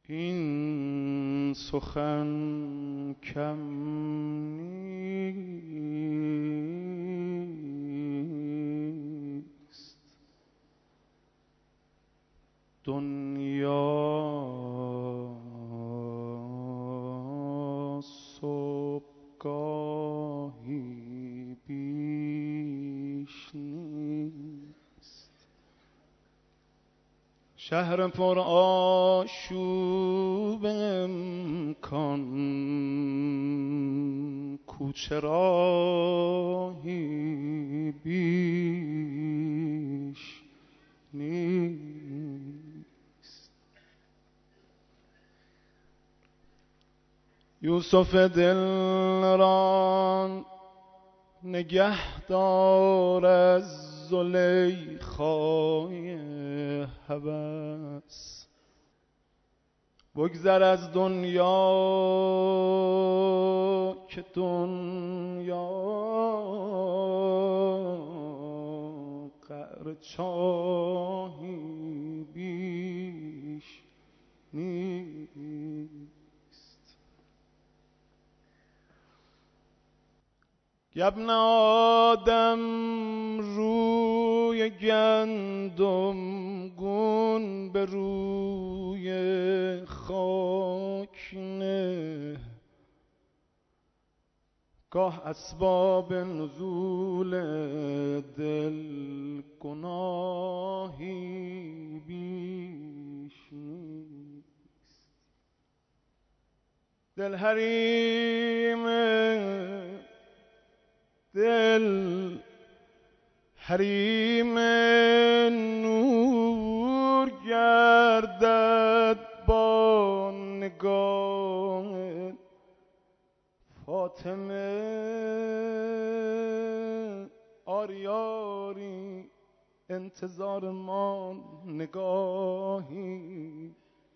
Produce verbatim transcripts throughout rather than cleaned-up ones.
این سخن کم نیست، دنیا صبحگاهی بیش نیست. شهر پر آشوب امکان، کوچه راهی بیش نیست. یوسف دل را نگهدار از زلیخای هوس، بگذر از دنیا که دنیا قعر چاهی بیش نیست. ابن آدم روی گندم گون به روی خاک نه، گاه اسباب نزول دل گناهی بیش نیست. دل حریم دل حریم نور گردد با نگاه فاطمه. آری آری انتظار ما نگاهی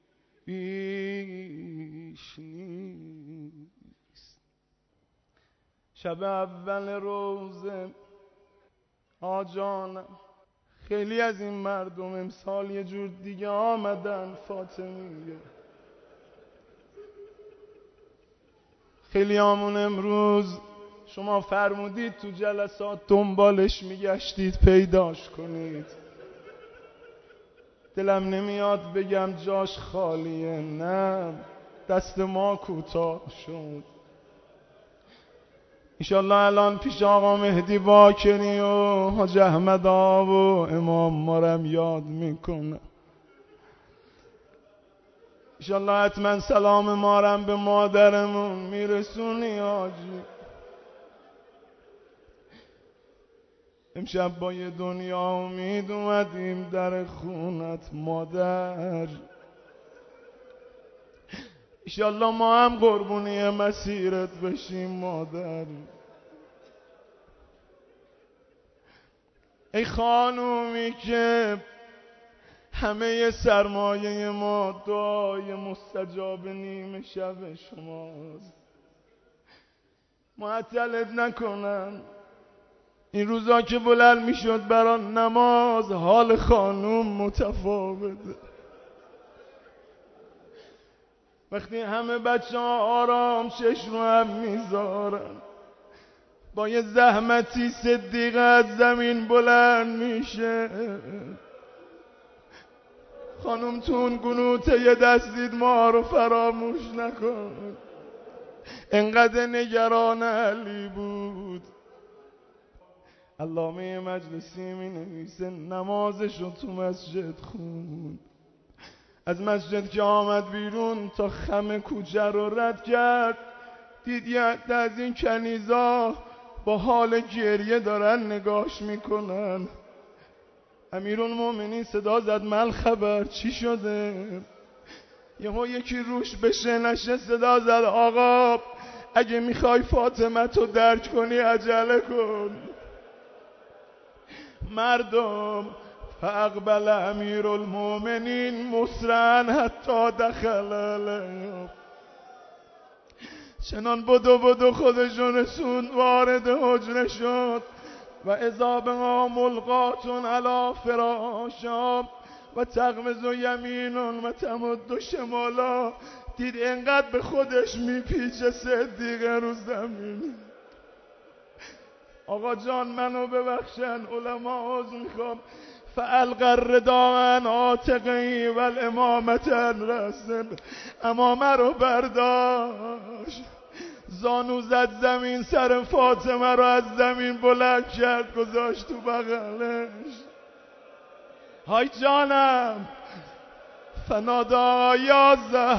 بیش نیست. شب اول روزه آجانم، خیلی از این مردم امسال یه جور دیگه آمدن. فاطمیه خیلی آمون امروز شما فرمودید تو جلسات دنبالش میگشتید پیداش کنید. دلم نمیاد بگم جاش خالیه، نه دست ما کوتاه شد. انشالله الان پیش آقا مهدی باکری و حاج احمد آب و امام مارم یاد میکنه. انشالله حتما سلام مارم به مادرمون میرسونی حاجی. امشب با یه دنیا امید اومدیم در خونت مادر. انشالله ما هم قربونی مسیرت بشیم مادر. ای خانومی که همه سرمایه ما دعای مستجاب نیمه شب شماست، معطلت نکنن. این روزا که بلند میشد برای نماز حال خانوم متفاوته. وقتی همه بچه ها آرام چشم رو هم میذارن، با یه زحمتی صدیقه از زمین بلند میشه. خانم تون گنوته یه دست دید ما رو فراموش نکن. انقدر نگران علی بود. علامه مجلسی می نویسه نمازش رو تو مسجد خوند. از مسجد که آمد بیرون تا خم کوچه رو رد کرد، دید یه عده از این کنیزا با حال گریه دارن نگاش میکنن. امیرالمومنین صدا زد مل خبر چی شده؟ یهو یکی روش بشه نشه صدا زد آقا اگه میخوای فاطمه تو درک کنی عجله کن. مردم فاقبل امیرالمومنین مسرعا حتی دخل علیه، چنان بدو بدو خودشون رسوند وارد حجره شد. و اذا بها ملقاتون علی فراشا و تغمز و یمینون و تمد شمالا. دید اینقدر به خودش میپیچه صدیقه رو زمین. آقا جان منو ببخشن، علما عذر میخوام. فالقى الرداء عن عاتقه و الامامة عن رأسه. امامه رو برداشت، زانو زد زمین، سر فاطمه رو از زمین بلند کرد گذاشت تو بغلش. های جانم، فنادا یا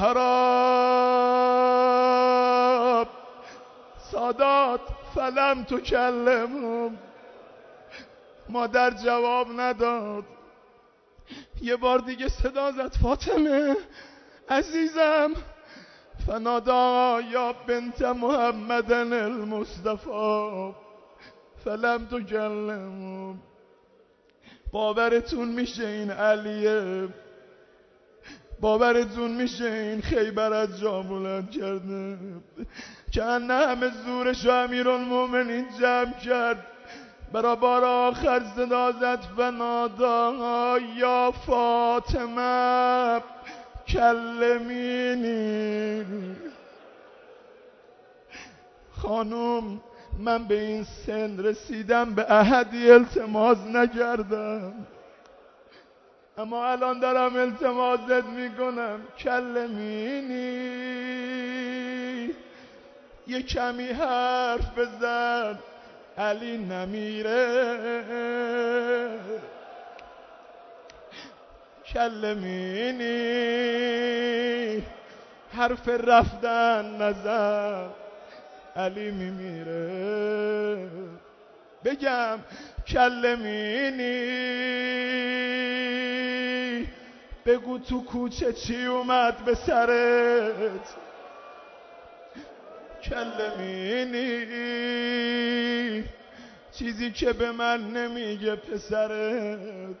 زهرا. سادات فلم تکلمهم. مادر جواب نداد. یه بار دیگه صدا زد، فاطمه عزیزم. فنادا یا بنت محمد المصطفى فلم تکلمهم. باورتون میشه این علیه؟ باورتون میشه این خیبر از جا بلند کرده؟ که نه همه زورش و امیرالمومنین جمع کرد، برا بار آخر صدا زد فنادا یا فاطمه کلمینی. خانم من به این سن رسیدم به احدی التماس نکردم، اما الان دارم التماست میکنم کلمینی. یه کمی حرف بزن علی نمیره. کلمینی حرف رفتن نزن علی میمیره. بگم کلمینی، بگو تو کوچه چی اومد به سرت. کلمینی چیزی که به من نمیگه پسرت.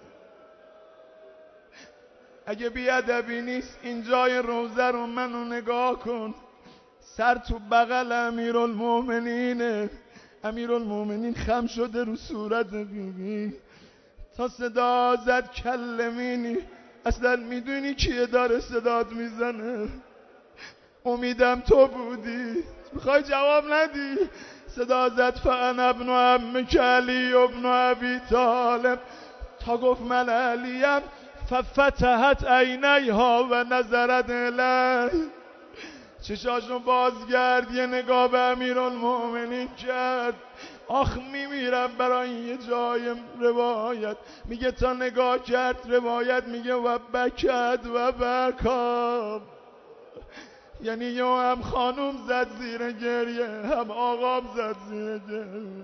اگه بیادبی نیست این جای روزه رو منو نگاه کن، سر تو بغل امیرالمومنینه. امیرالمومنین خم شده رو صورت بیبی تا صدا زد کلمینی. اصلا میدونی کیه داره صدات میزنه؟ امیدم تو بودی، میخوای جواب ندی. صدا زد فانا ابن عمک علی ابن ابی طالب. تا گفت من علیم ففتحت عینیها و نظرت الی. چشاشو باز کرد، یه نگاه به امیرالمومنین کرد. آخ میمیرم برای یه جای روایت میگه تا نگاه کرد، روایت میگه و بکد و بکاب. یعنی یه هم خانوم زد زیر گریه، هم آقام زد زیر گریه.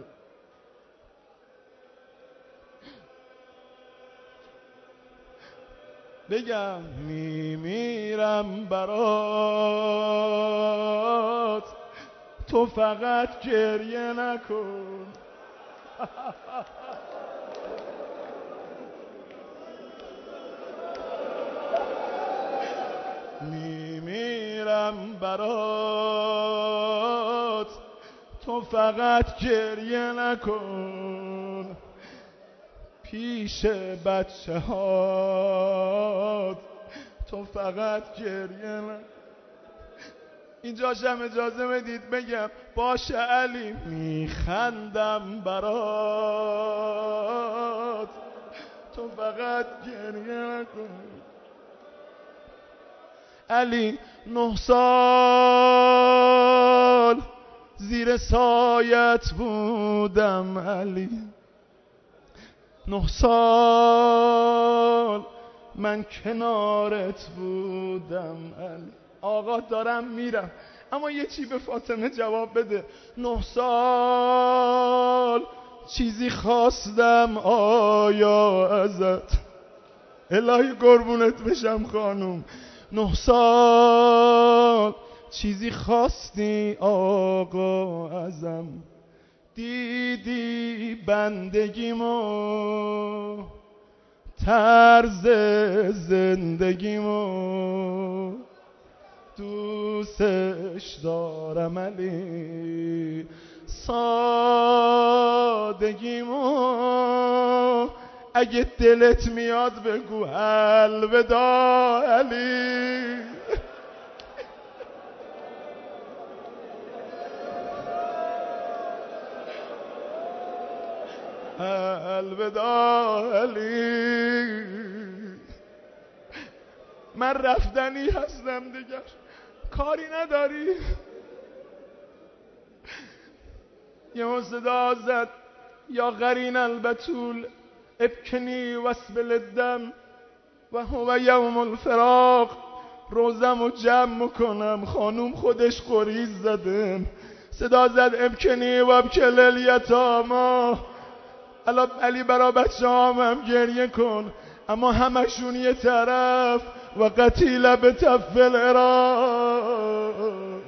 بگم میمیرم برات، تو فقط گریه نکن. میمیرم برات، تو فقط گریه نکن. پیش بچه هات تو فقط گریه نکن. اینجاشم اجازه بدید بگم باشه علی میخندم برات، تو فقط گریه نکن. علی نه سال زیر سایت بودم علی، نه سال من کنارت بودم علی. آقا دارم میرم اما یه چی به فاطمه جواب بده. نه سال چیزی خواستم آیا ازت؟ الهی قربونت بشم خانوم. نه سال چیزی خواستی آقا ازم؟ دیدی بندگیمو، طرز زندگیمو، دوستش دارم علی، سادگیمو. اگه دلت میاد بگو الوداع علی. الوداع علی. من رفتنی هستم دیگر، کاری نداری. یه صدا زد یا قرین البتول ابکنی واسبل الدم و هو یوم الفراق. روزم و جمع میکنم، خانوم خودش قریز زدم. صدا زد ابکنی و ابکل الیتاما. الان علی برا بچه هم گریه کن، اما همشون یه طرف و قتیل به تفل عراق.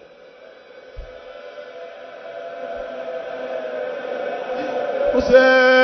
حسین